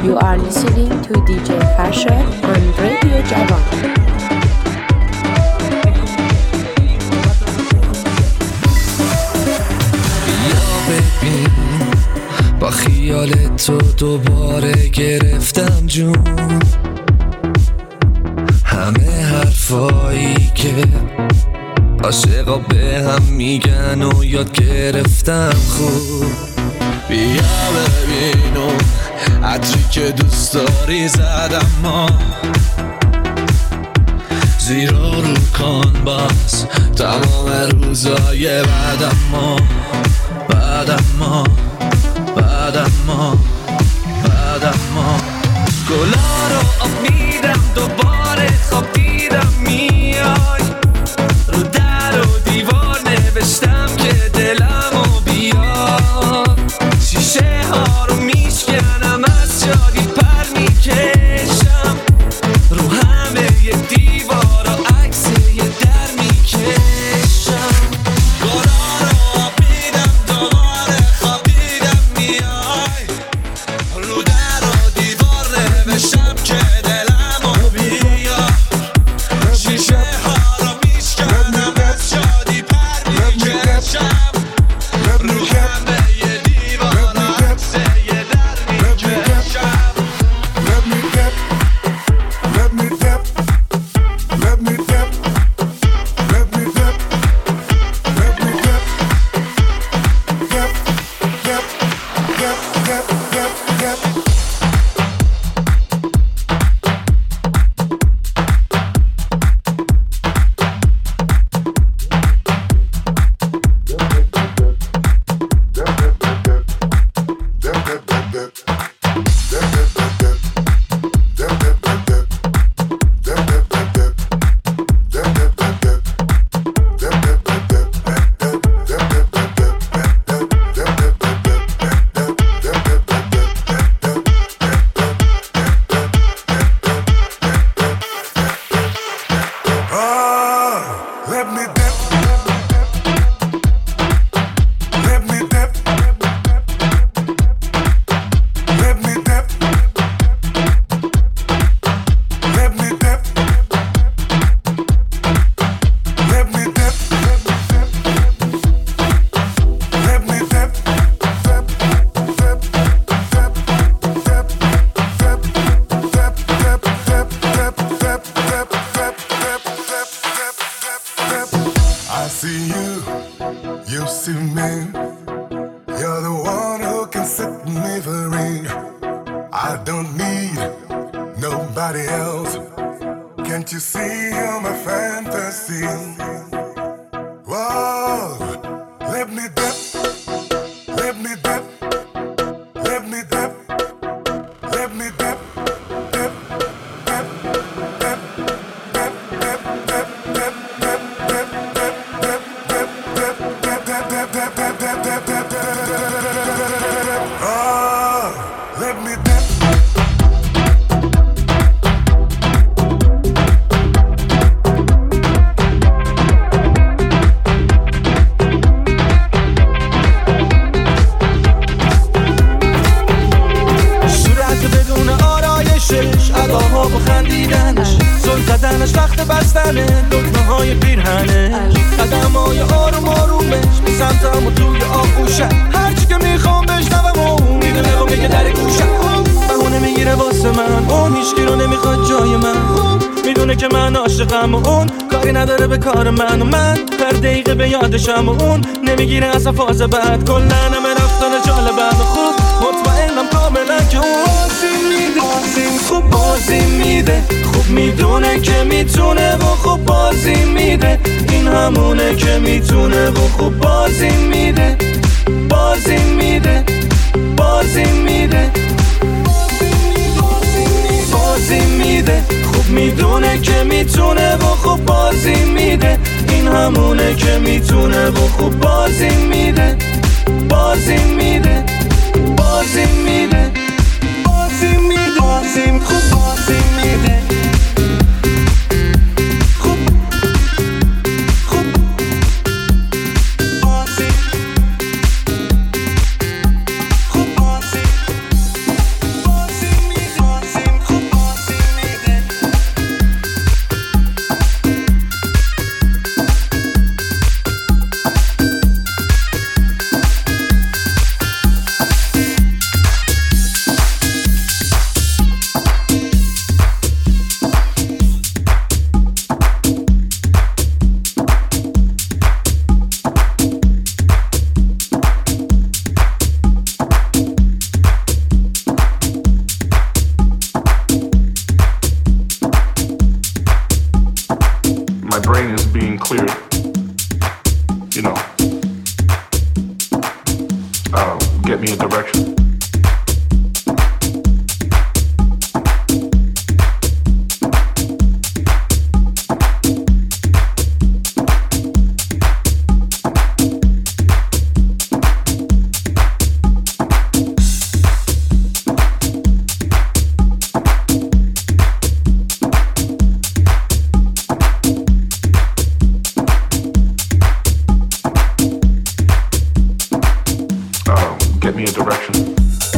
You are listening to DJ Farshad on Radio Javan. با خیال تو دوباره گرفتم جون، همه حرفایی که عاشقا به هم میگن و یاد گرفتم خوب. بیا ببینم عطری که دوست داری زدم ما، زیرا رو کن باز تمام روزای بعدم ما گلا رو آب میدم دوباره خواب دیدم میای، رو در و دیوار نوشتم که دلمو بیار، شیشه ها رو میشکنم از شادی پر میکشم، رو همه ی دیوار و عکس ی در میکشم. گلا رو آب میدم دوباره خواب دیدم میای، رو در و دیوار نوشتم که دلمو بیار، شیشه ها رو میشکنم از شادی پر میکشم، رو همه ی دیوار و عکس ی در میکشم. و اون نمیگیره اصلا فاز بعد، کلن همه رفتن جالبم خوب، مطمئنم کاملا که اون بازی میده خوب میدونه که میتونه و خوب بازی میده، این همونه که میتونه و خوب بازی میده خوب میدونه که میتونه و خوب بازی میده، این همونه که میتونه و خوب بازی میده خوب بازی میده. get me a direction. Get me a direction.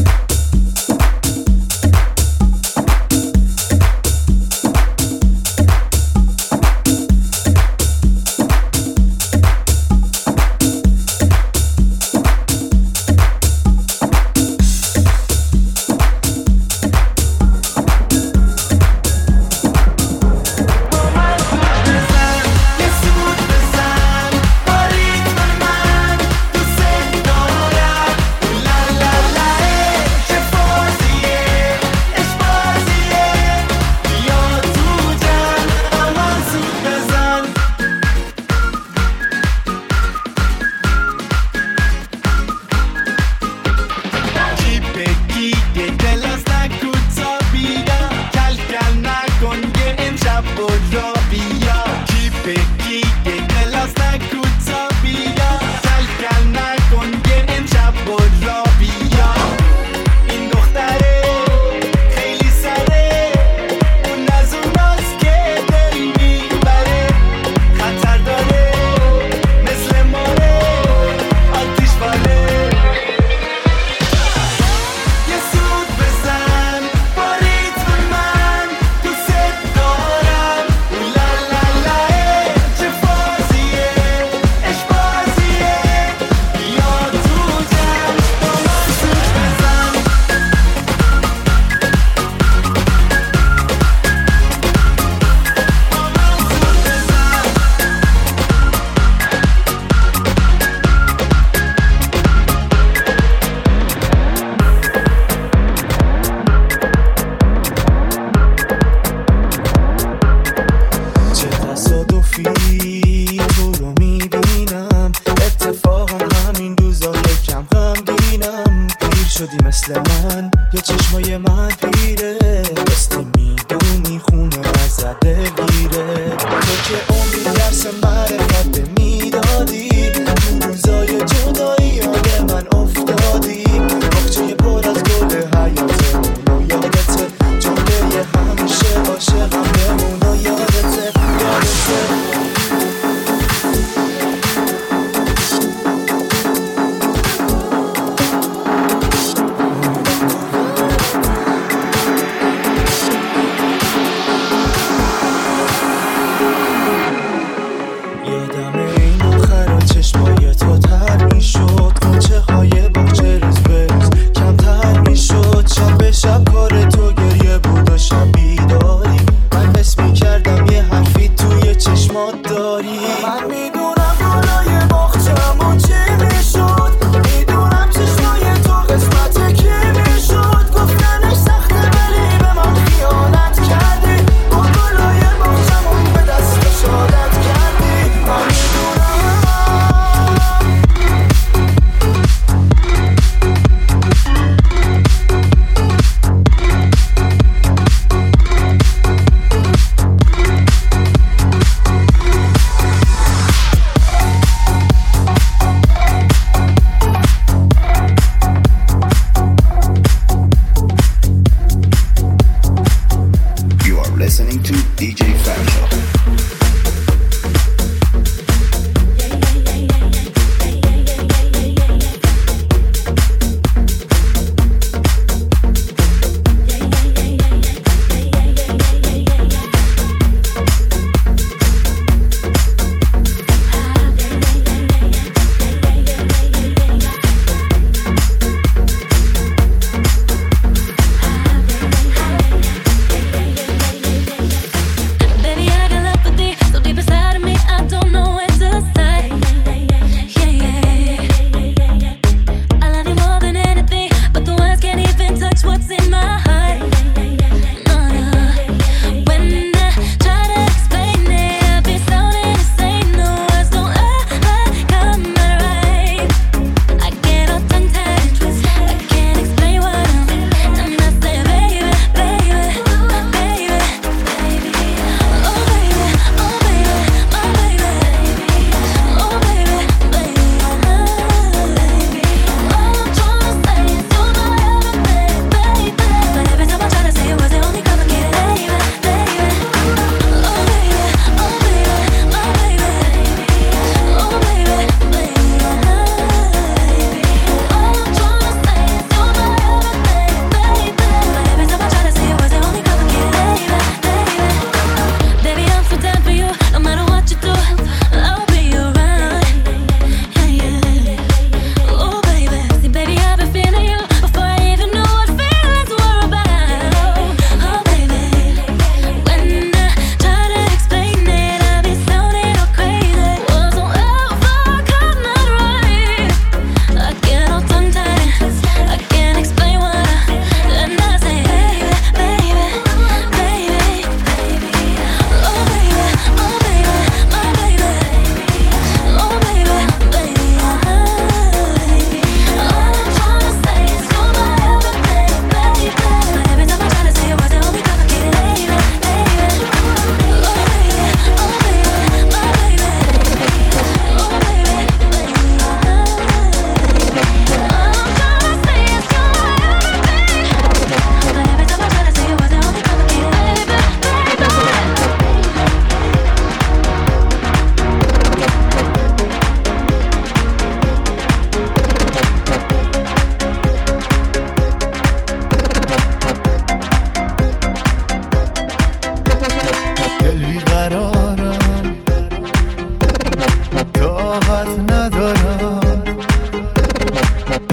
مثل من یا چشمای من پیره دستی میدونی خونه ازت دلگیره تو که عمری درس معرفت میدادی تو روزای جدایی یاد من افتادی باغچه پر از گل حیاتمون و یادته جمله همیشه عاشقم بمون و یادته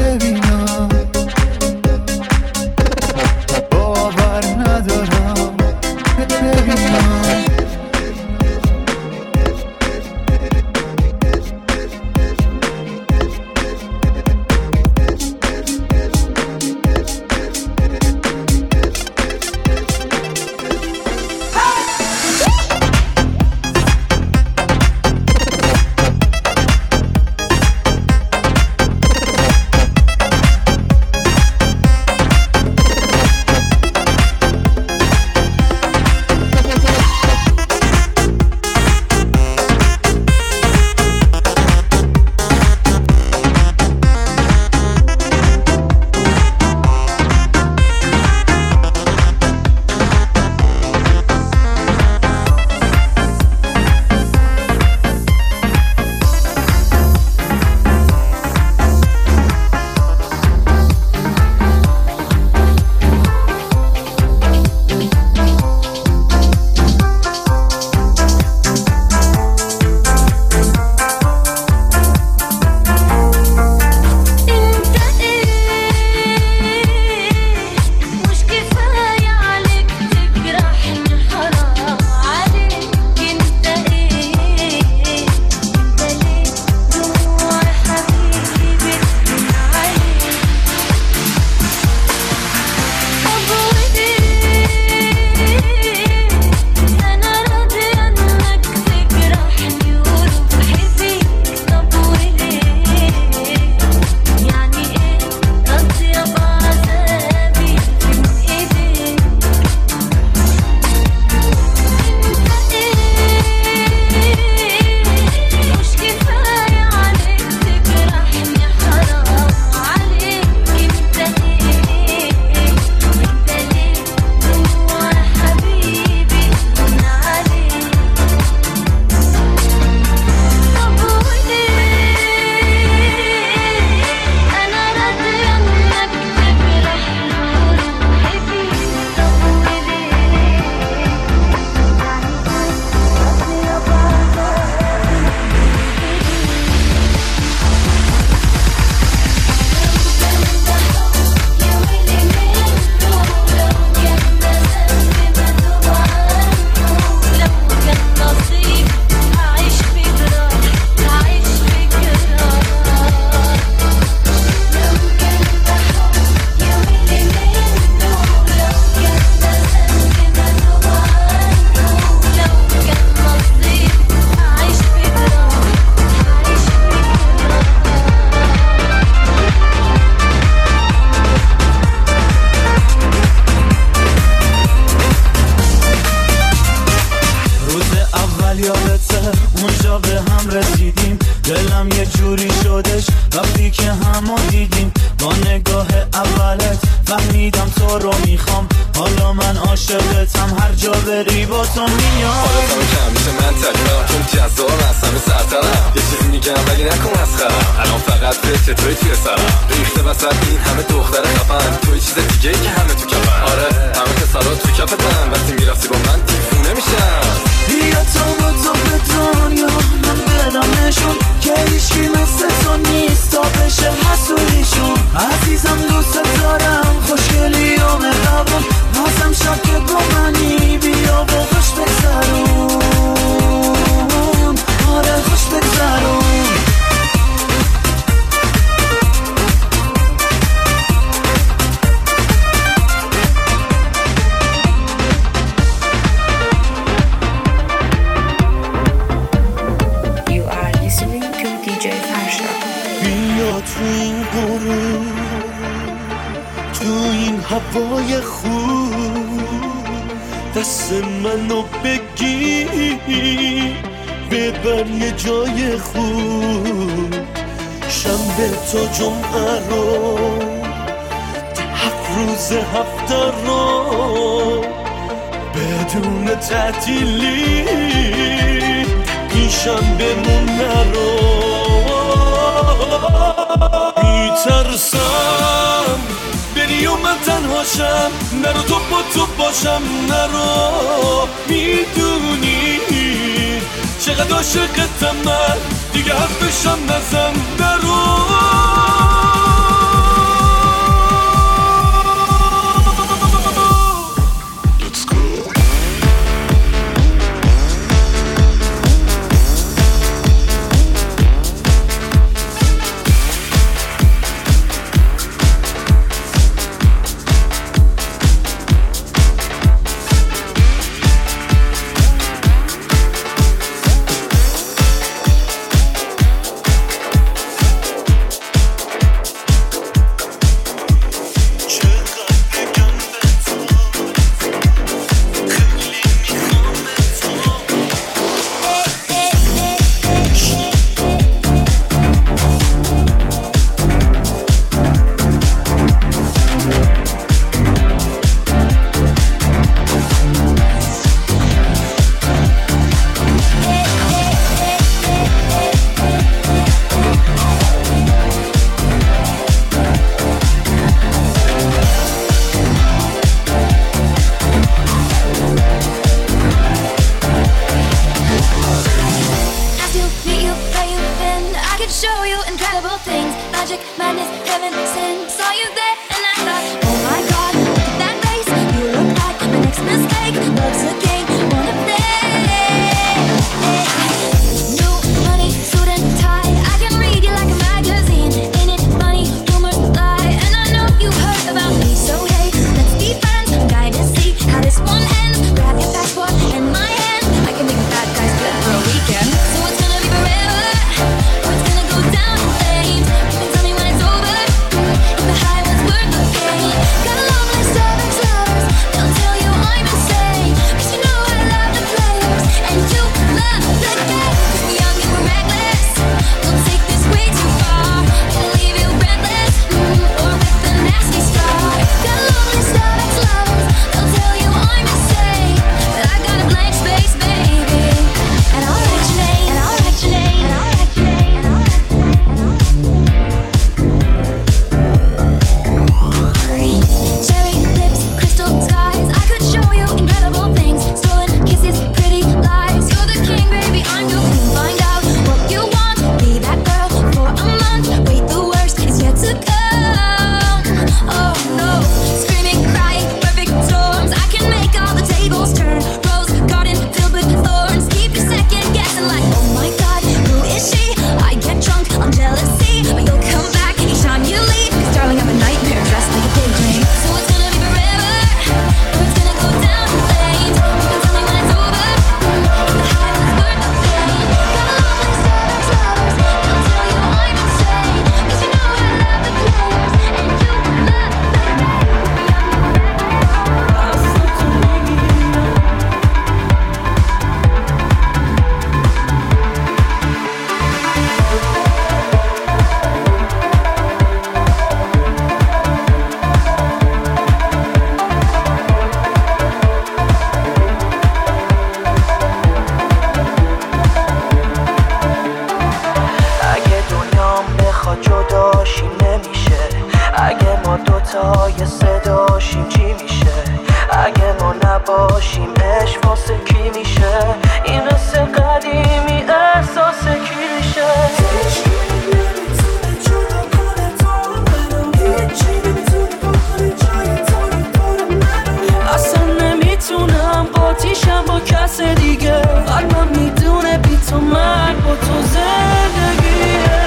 ببینم، باور ندارم ببینم. میترسم بری و من تنهاشم، نرو تو با تو باشم، نرو میدونی چقدر عاشقتم من، دیگه حرفشم نزن، نرو magic, madness, heaven sent. Saw you there and I thought, oh my God, look at that face. You look like my next mistake. Love's a game, wanna play. New money, suit and tie. I can read you like a magazine. Ain't it funny, rumor, lie. And I know you heard about me, so hey, let's be friends. I'm dying to see how this one ends. Grab your passport and my hand. I can make bad guys good for a weekend. So it's gonna be forever, or it's gonna go down in flames. You can tell me when it's over, if the high was worth the pain. Got a long list of ex-lovers, they'll tell you I'm insane. 'Cause you know I love the players, and you love the game. 'Cause we're young and we're reckless, we'll take this way too far. Gonna leave you breathless, or with a nasty scar. Got a long list of ex-lovers, they'll tell you I'm insane. But I got a blank space, baby, and I'll write your name, and I'll write your name, and I'll write your name, and I'll write cherry lips, crystal skies. I could show you incredible things. Stolen kisses, pretty lies. You're the king, baby, I'm your queen. Find out what you want. Be that girl for a month. Wait, the worst is yet to come. Oh no, screaming, crying, perfect storms. I can make all the tables turn. Rose garden filled with thorns. Keep you second guessing like, oh my God, who is she? I get drunk on jealousy, but you'll come back each time you leave. 'Cause darling, I'm a nightmare dressed like a daydream. So it's gonna be forever, or it's gonna go down in flames. You can tell me when it's over, if the high was worth the pain. Got a long list of ex-lovers, they'll tell you I'm insane. 'Cause you know I love the players, and you love the اگه دنیام بخواد جداشیم نمیشه. اگه ما دوتا یه صداشیم چی میشه؟ اگه ما نباشیم عشق واسه کی میشه؟ این قصه قدیمی احساس کی میشه؟ اصلا نمیتونم قاطیشم با کس دیگه. قلبم میدونه بی تو من با تو زندگیه.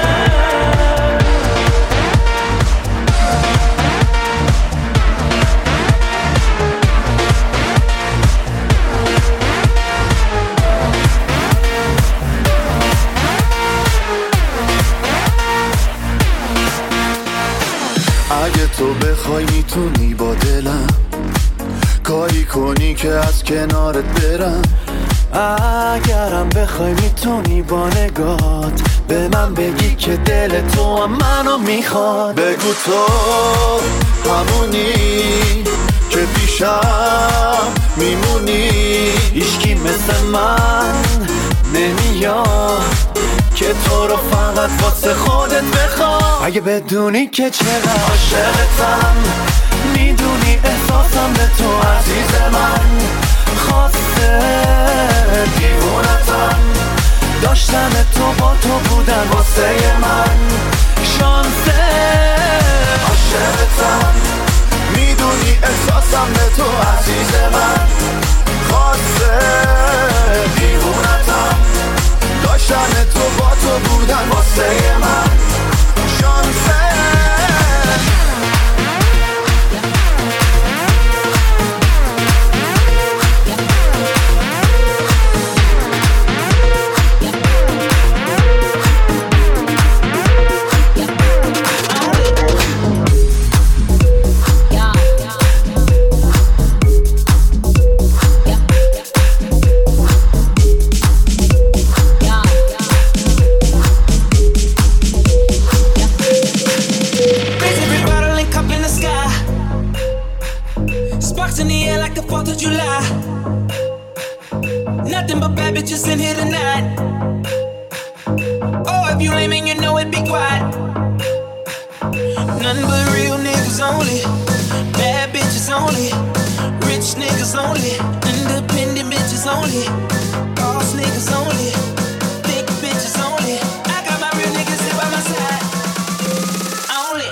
اگه تو بخوای میتونی با دلم کاری کنی که از کنارت برم. اگرم بخوای میتونی با نگات به من بگی که دل تو هم منو میخواد. بگو تو همونی که پیشم میمونی. هیچکی مثل من نمیاد که تو رو فقط واسه خودت بخواد. اگه بدونی که چقدر عاشقتم، میدونی احساسم به تو عزیز من. خواسته دیوونتم، داشتن تو با تو بودن واسه من شانسه. عاشقتم، میدونی احساسم به تو عزیز من. خواسته دیوونتم، داشتن تو با تو بودن واسه من شانسه. Nothing but bad bitches in here tonight. Oh, if you lame and you know it, be quiet. Nothing but real niggas only. Bad bitches only. Rich niggas only. Independent bitches only. Boss niggas only. Thick bitches only. I got my real niggas here by my side.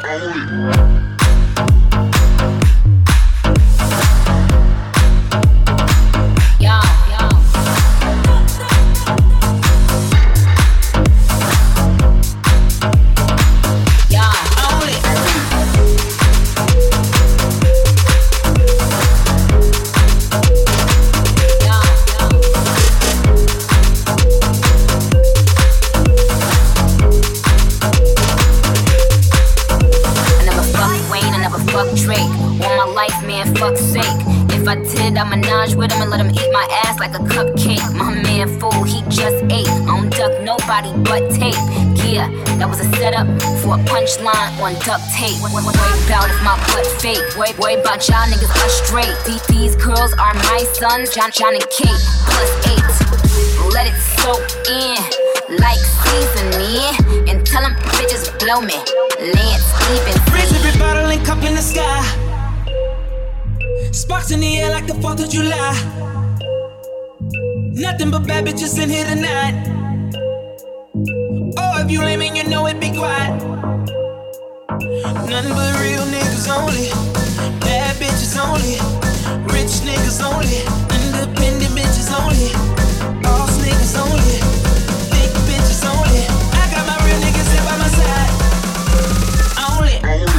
On duct tape. Worry about if my butt fake. Worry about y'all niggas are straight. These girls are my sons, John and Kate, +8. Let it soak in like seasoning, and tell them bitches blow me. Lance even Raise every bottle and cup in the sky. Sparks in the air like the 4th of July. Nothing but bad bitches in here tonight. Oh, if you lame and you know it, be quiet. Nothing but real niggas only. Bad bitches only. Rich niggas only. Independent bitches only. Boss niggas only. Thick bitches only. I got my real niggas here by my side. Only.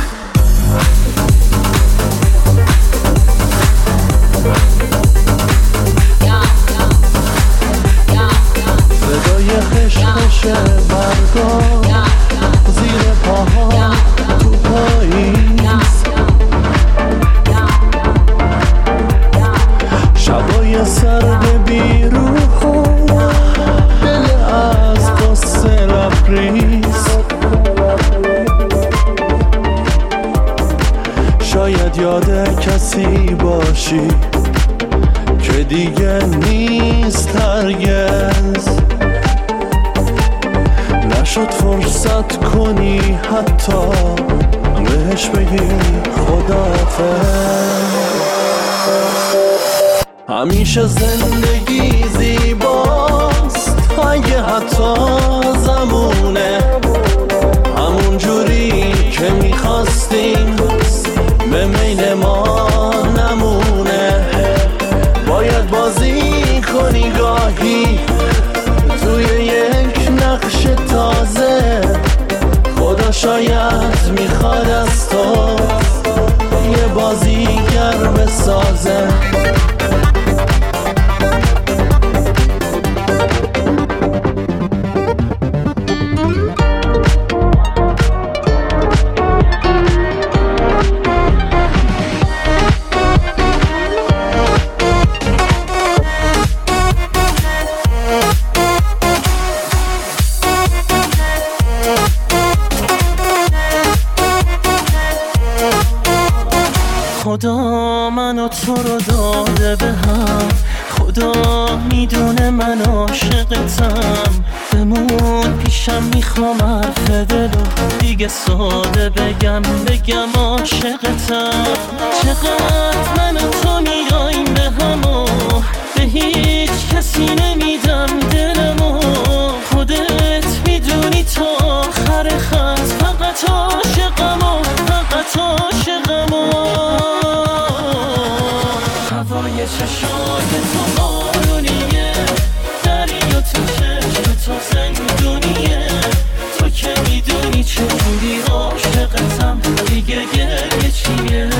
صدای خشخش برگا زیر پاها تو پاییز، شبای سرد بیروح و دل از قصه لبریز. شاید یاد کسی باشی که دیگه نیست هرگز، نشد فرصت کنی حتی بهش بگی خداحافظ. همیشه زندگی زیباست اگه حتی زمونه همون جوری که میخواستیم به میل ما نمونه. باید بازی کنی گاهی توی یک نقش تازه، خدا شاید میخواد از تو یه بازیگر بسازه. خدا منو تو رو داده به هم، خدا میدونه من عاشقتم. بمون پیشم میخوام حرف دلو دیگه ساده بگم عاشقتم. چقدر من و تو میاییم به همو، به هیچ کسی نمیدم دلمو. خودت میدونی تا آخر خط فقط عاشقمو، فقط عاشقمو. هوای چشای تو بارونیه، دریا تو چشم تو زندونیه. تو که میدونی چجوری عاشقتم، دیگه گریه چیه؟